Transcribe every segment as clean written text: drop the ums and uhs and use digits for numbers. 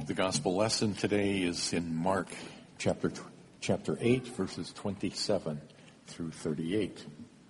The gospel lesson today is in Mark chapter 8, verses 27 through 38.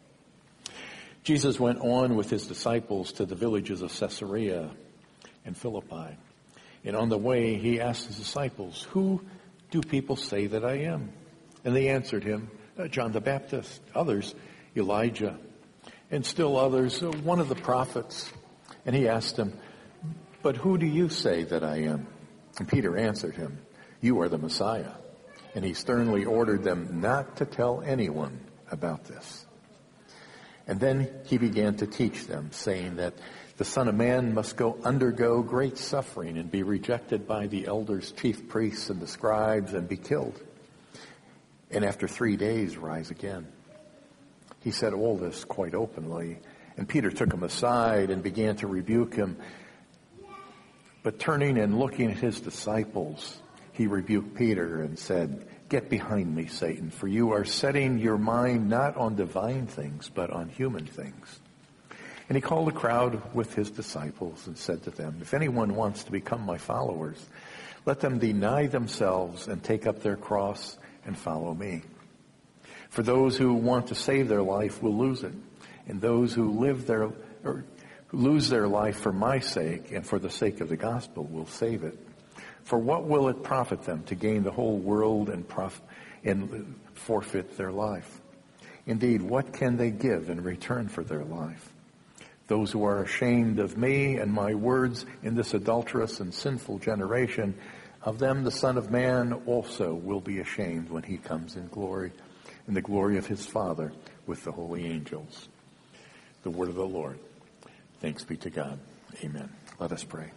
Jesus went on with his disciples to the villages of Caesarea and Philippi. And on the way, he asked his disciples, "Who do people say that I am?" And they answered him, "John the Baptist, others, Elijah, and still others, one of the prophets." And he asked them, "But who do you say that I am?" And Peter answered him, "You are the Messiah." And he sternly ordered them not to tell anyone about this. And then he began to teach them, saying that the Son of Man must undergo great suffering and be rejected by the elders, chief priests, and the scribes, and be killed, and after 3 days rise again. He said all this quite openly, and Peter took him aside and began to rebuke him. But turning and looking at his disciples, he rebuked Peter and said, "Get behind me, Satan, for you are setting your mind not on divine things, but on human things." And he called a crowd with his disciples and said to them, "If anyone wants to become my followers, let them deny themselves and take up their cross and follow me. For those who want to save their life will lose it, and those who lose their life for my sake and for the sake of the gospel will save it. For what will it profit them to gain the whole world and forfeit their life? Indeed, what can they give in return for their life? Those who are ashamed of me and my words in this adulterous and sinful generation, of them the Son of Man also will be ashamed when he comes in glory, in the glory of his Father with the holy angels." The word of the Lord. Thanks be to God. Amen. Let us pray.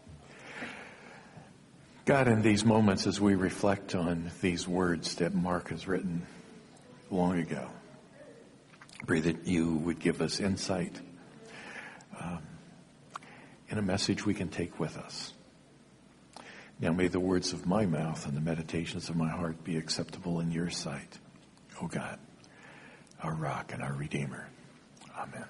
God, in these moments as we reflect on these words that Mark has written long ago, pray that you would give us insight in a message we can take with us. Now may the words of my mouth and the meditations of my heart be acceptable in your sight, O God, our rock and our Redeemer. Amen.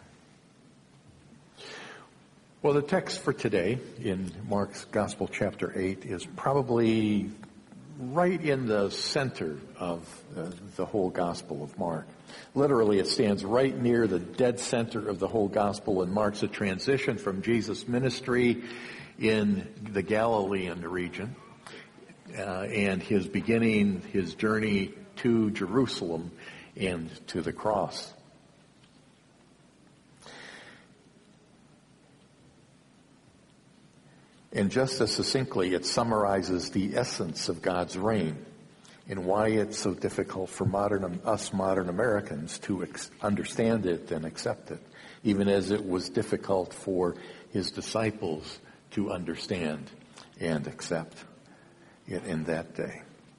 Well, the text for today in Mark's Gospel, chapter 8, is probably right in the center of the whole Gospel of Mark. Literally, it stands right near the dead center of the whole Gospel and marks a transition from Jesus' ministry in the Galilean region and his beginning, his journey to Jerusalem and to the cross. And just as succinctly, it summarizes the essence of God's reign and why it's so difficult for us modern Americans to understand it and accept it, even as it was difficult for his disciples to understand and accept it in that day.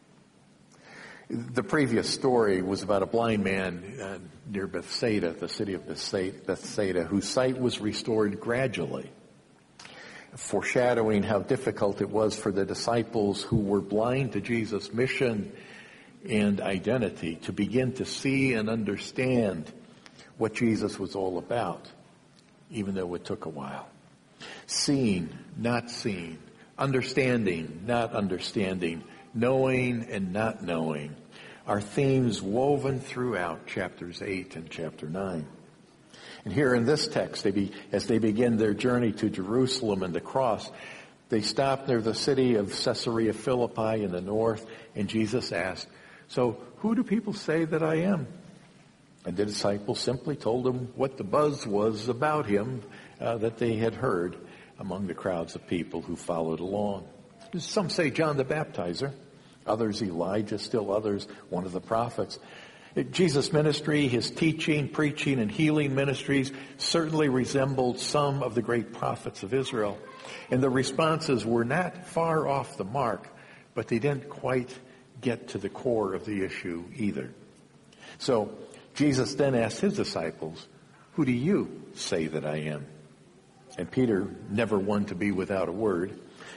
The previous story was about a blind man near Bethsaida, the city of Bethsaida, whose sight was restored gradually, foreshadowing how difficult it was for the disciples who were blind to Jesus' mission and identity to begin to see and understand what Jesus was all about, even though it took a while. Seeing, not seeing, understanding, not understanding, knowing and not knowing are themes woven throughout chapters 8 and chapter 9. And here in this text, as they begin their journey to Jerusalem and the cross, they stop near the city of Caesarea Philippi in the north, and Jesus asked, "So who do people say that I am?" And the disciples simply told him what the buzz was about him that they had heard among the crowds of people who followed along. Some say John the Baptizer, others Elijah, still others one of the prophets. Jesus' ministry, his teaching, preaching, and healing ministries certainly resembled some of the great prophets of Israel. And the responses were not far off the mark, but they didn't quite get to the core of the issue either. So Jesus then asked his disciples, "Who do you say that I am?" And Peter, never one to be without a word,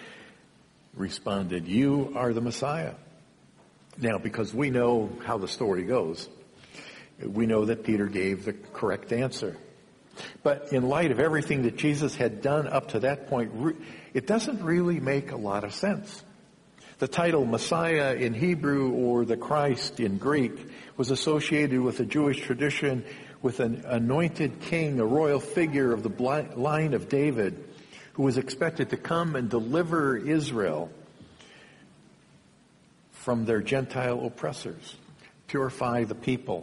responded, "You are the Messiah." Now, because we know how the story goes, we know that Peter gave the correct answer. But in light of everything that Jesus had done up to that point, it doesn't really make a lot of sense. The title Messiah in Hebrew or the Christ in Greek was associated with the Jewish tradition with an anointed king, a royal figure of the line of David, who was expected to come and deliver Israel from their Gentile oppressors, purify the people,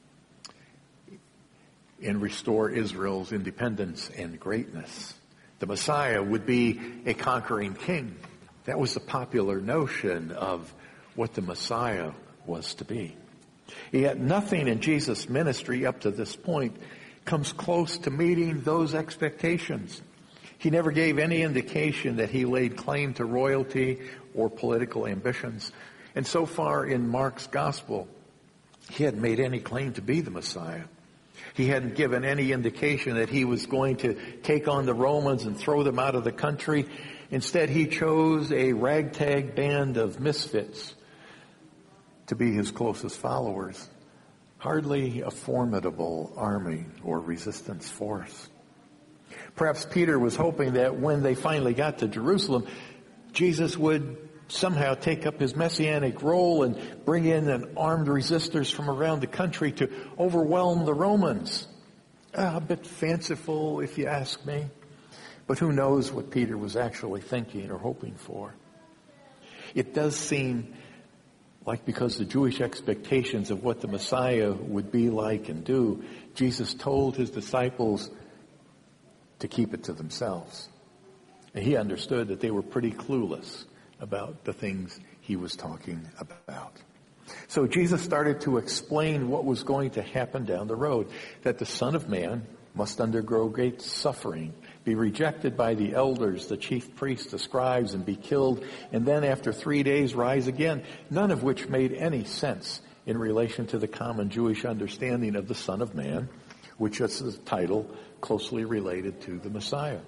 and restore Israel's independence and greatness. The Messiah would be a conquering king. That was the popular notion of what the Messiah was to be. Yet nothing in Jesus' ministry up to this point comes close to meeting those expectations. He never gave any indication that he laid claim to royalty or political ambitions. And so far in Mark's gospel, he hadn't made any claim to be the Messiah. He hadn't given any indication that he was going to take on the Romans and throw them out of the country. Instead, he chose a ragtag band of misfits to be his closest followers. Hardly a formidable army or resistance force. Perhaps Peter was hoping that when they finally got to Jerusalem, Jesus would somehow take up his messianic role and bring in an armed resistors from around the country to overwhelm the Romans. A bit fanciful, if you ask me. But who knows what Peter was actually thinking or hoping for. It does seem like, because the Jewish expectations of what the Messiah would be like and do, Jesus told his disciples to keep it to themselves. And he understood that they were pretty clueless about the things he was talking about. So Jesus started to explain what was going to happen down the road, that the Son of Man must undergo great suffering, be rejected by the elders, the chief priests, the scribes, and be killed, and then after 3 days rise again, none of which made any sense in relation to the common Jewish understanding of the Son of Man, which is a title closely related to the Messiah.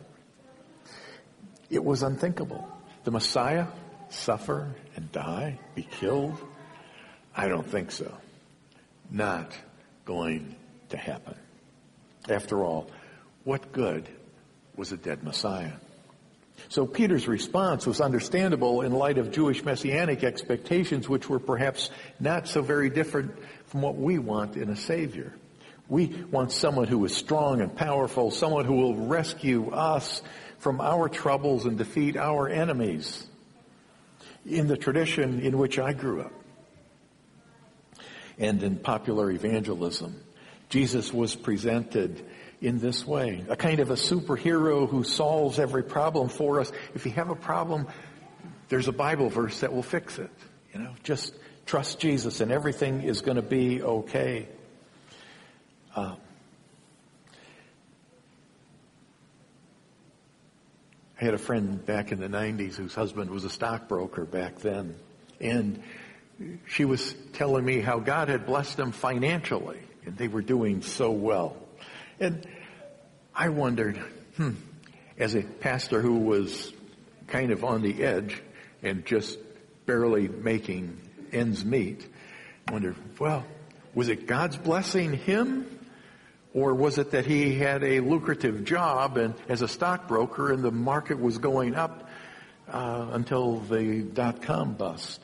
It was unthinkable. The Messiah suffer and die, be killed? I don't think so. Not going to happen. After all, what good was a dead Messiah? So Peter's response was understandable in light of Jewish messianic expectations, which were perhaps not so very different from what we want in a Savior. We want someone who is strong and powerful, someone who will rescue us from our troubles and defeat our enemies. In the tradition in which I grew up and in popular evangelism, Jesus was presented in this way, a kind of a superhero who solves every problem for us. If you have a problem, there's a Bible verse that will fix it. Just trust Jesus and everything is going to be okay. I had a friend back in the 90s whose husband was a stockbroker back then. And she was telling me how God had blessed them financially. And they were doing so well. And I wondered, as a pastor who was kind of on the edge and just barely making ends meet, I wondered, well, was it God's blessing him? Or was it that he had a lucrative job and as a stockbroker and the market was going up until the dot-com bust?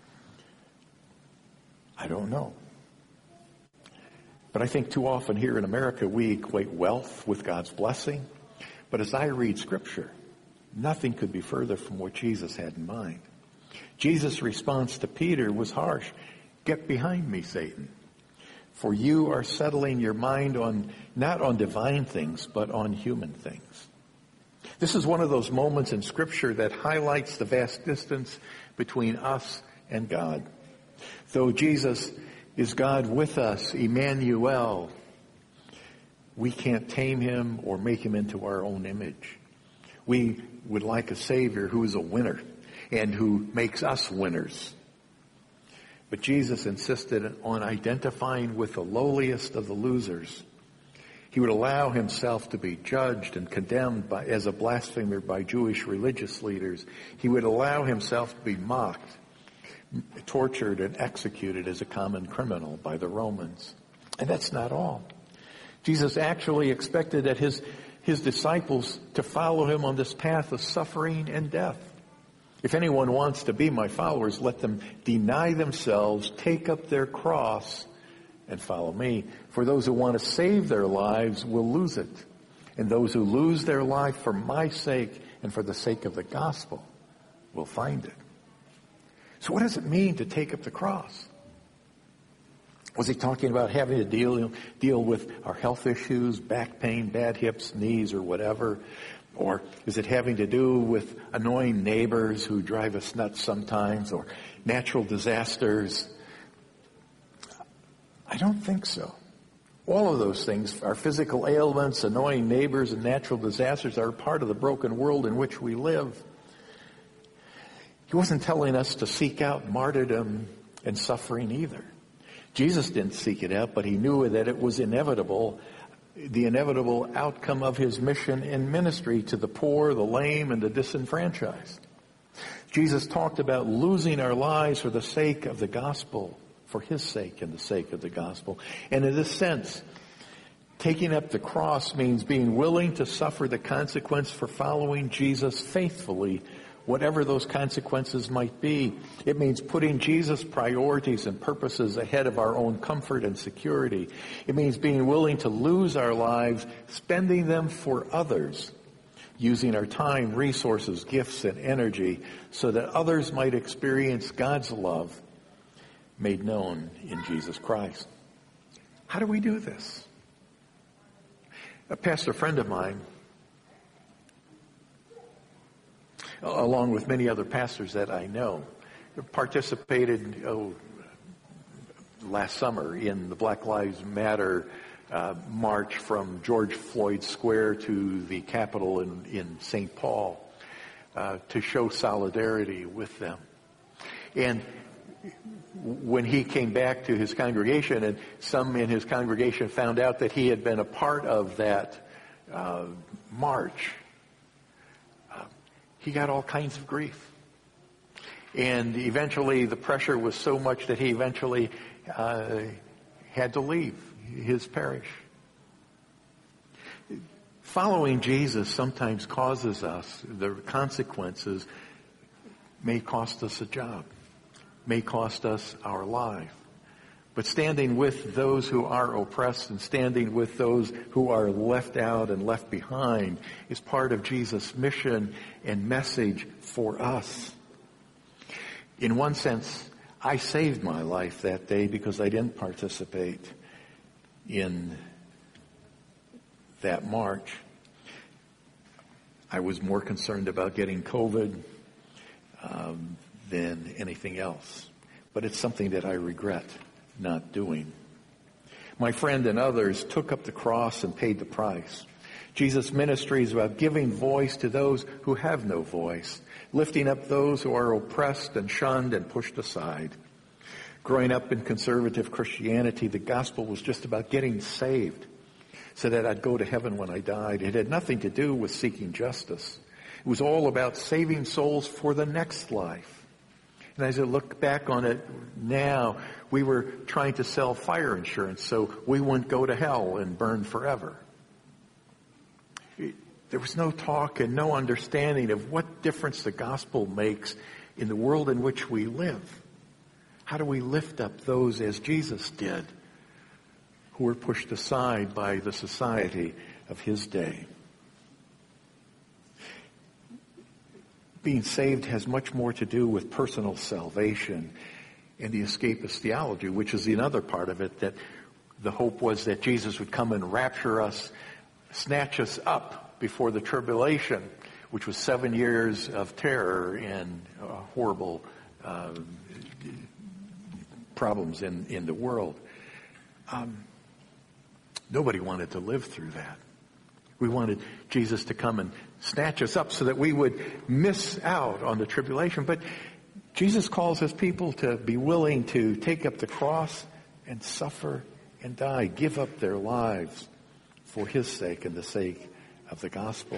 I don't know. But I think too often here in America we equate wealth with God's blessing. But as I read Scripture, nothing could be further from what Jesus had in mind. Jesus' response to Peter was harsh. Get behind me, Satan. For you are settling your mind not on divine things, but on human things. This is one of those moments in Scripture that highlights the vast distance between us and God. Though Jesus is God with us, Emmanuel, we can't tame him or make him into our own image. We would like a Savior who is a winner and who makes us winners. But Jesus insisted on identifying with the lowliest of the losers. He would allow himself to be judged and condemned as a blasphemer by Jewish religious leaders. He would allow himself to be mocked, tortured, and executed as a common criminal by the Romans. And that's not all. Jesus actually expected that his disciples to follow him on this path of suffering and death. If anyone wants to be my followers, let them deny themselves, take up their cross, and follow me. For those who want to save their lives will lose it. And those who lose their life for my sake and for the sake of the gospel will find it. So what does it mean to take up the cross? Was he talking about having to deal with our health issues, back pain, bad hips, knees, or whatever? Or is it having to do with annoying neighbors who drive us nuts sometimes, or natural disasters? I don't think so. All of those things, our physical ailments, annoying neighbors, and natural disasters, are part of the broken world in which we live. He wasn't telling us to seek out martyrdom and suffering either. Jesus didn't seek it out, but he knew that it was inevitable, the inevitable outcome of his mission and ministry to the poor, the lame, and the disenfranchised. Jesus talked about losing our lives for the sake of the gospel, for his sake and the sake of the gospel. And in this sense, taking up the cross means being willing to suffer the consequence for following Jesus faithfully, whatever those consequences might be. It means putting Jesus' priorities and purposes ahead of our own comfort and security. It means being willing to lose our lives, spending them for others, using our time, resources, gifts, and energy so that others might experience God's love made known in Jesus Christ. How do we do this? A pastor friend of mine, along with many other pastors that I know, participated last summer in the Black Lives Matter march from George Floyd Square to the Capitol in St. Paul to show solidarity with them. And when he came back to his congregation, and some in his congregation found out that he had been a part of that march, he got all kinds of grief. And eventually the pressure was so much that he eventually had to leave his parish. Following Jesus sometimes causes us, the consequences may cost us a job, may cost us our life. But standing with those who are oppressed and standing with those who are left out and left behind is part of Jesus' mission and message for us. In one sense, I saved my life that day because I didn't participate in that march. I was more concerned about getting COVID than anything else. But it's something that I regret not doing. My friend and others took up the cross and paid the price. Jesus' ministry is about giving voice to those who have no voice, lifting up those who are oppressed and shunned and pushed aside. Growing up in conservative Christianity, the gospel was just about getting saved so that I'd go to heaven when I died. It had nothing to do with seeking justice. It was all about saving souls for the next life. And as I look back on it now, we were trying to sell fire insurance so we wouldn't go to hell and burn forever. There was no talk and no understanding of what difference the gospel makes in the world in which we live. How do we lift up those as Jesus did, who were pushed aside by the society of his day? Being saved has much more to do with personal salvation and the escapist theology, which is another part of it, that the hope was that Jesus would come and rapture us, snatch us up before the tribulation, which was 7 years of terror and horrible problems in the world. Nobody wanted to live through that. We wanted Jesus to come and snatch us up so that we would miss out on the tribulation. But Jesus calls his people to be willing to take up the cross and suffer and die, give up their lives for his sake and the sake of the gospel.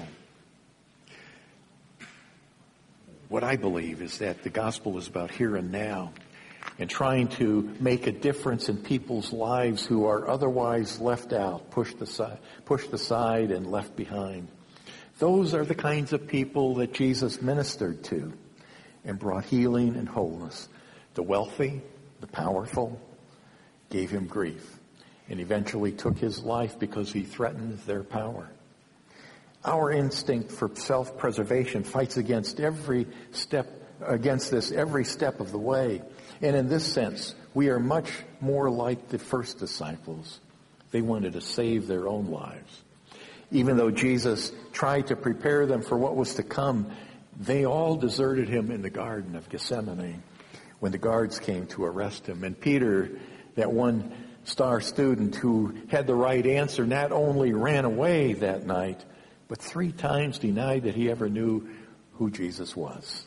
What I believe is that the gospel is about here and now and trying to make a difference in people's lives who are otherwise left out, pushed aside and left behind. Those are the kinds of people that Jesus ministered to. and brought healing and wholeness. The wealthy, the powerful, gave him grief and eventually took his life because he threatened their power. Our instinct for self-preservation fights against this every step of the way. And in this sense, we are much more like the first disciples. They wanted to save their own lives. Even though Jesus tried to prepare them for what was to come, they all deserted him in the Garden of Gethsemane when the guards came to arrest him. And Peter, that one star student who had the right answer, not only ran away that night, but 3 times denied that he ever knew who Jesus was.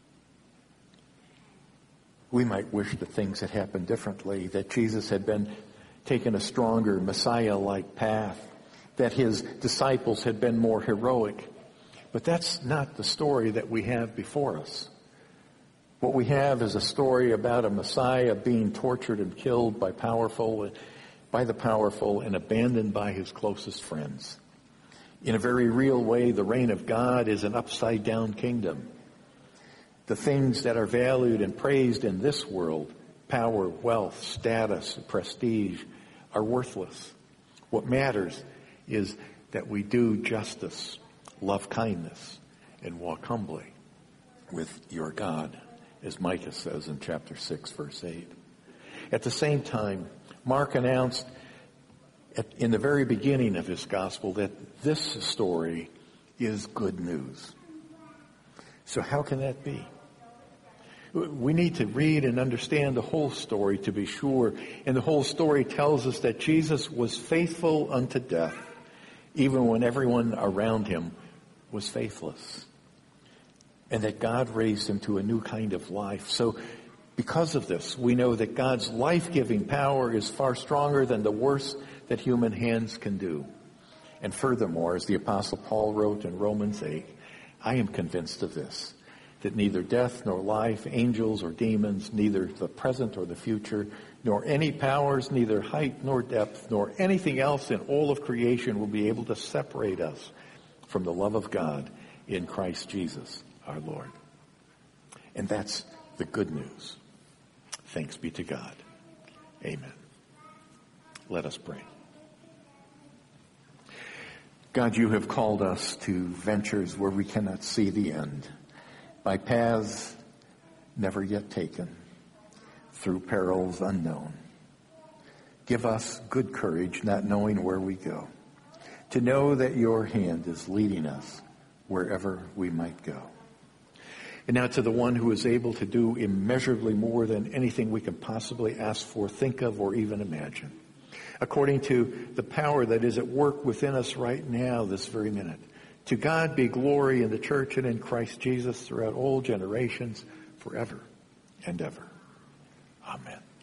We might wish that things had happened differently, that Jesus had been taken a stronger Messiah-like path, that his disciples had been more heroic. But that's not the story that we have before us. What we have is a story about a Messiah being tortured and killed by the powerful and abandoned by his closest friends. In a very real way, the reign of God is an upside-down kingdom. The things that are valued and praised in this world, power, wealth, status, prestige, are worthless. What matters is that we do justice, love kindness, and walk humbly with your God, as Micah says in chapter 6, verse 8. At the same time, Mark announced in the very beginning of his gospel that this story is good news. So how can that be? We need to read and understand the whole story to be sure. And the whole story tells us that Jesus was faithful unto death, even when everyone around him was faithless. And that God raised him to a new kind of life. So because of this, we know that God's life-giving power is far stronger than the worst that human hands can do. And furthermore, as the Apostle Paul wrote in Romans 8, I am convinced of this, that neither death nor life, angels or demons, neither the present or the future, nor any powers, neither height nor depth, nor anything else in all of creation will be able to separate us from the love of God in Christ Jesus our Lord. And that's the good news. Thanks be to God. Amen. Let us pray. God, you have called us to ventures where we cannot see the end, by paths never yet taken, through perils unknown. Give us good courage, not knowing where we go, to know that your hand is leading us wherever we might go. And now to the one who is able to do immeasurably more than anything we can possibly ask for, think of, or even imagine, according to the power that is at work within us right now, this very minute. To God be glory in the church and in Christ Jesus throughout all generations, forever and ever. Amen.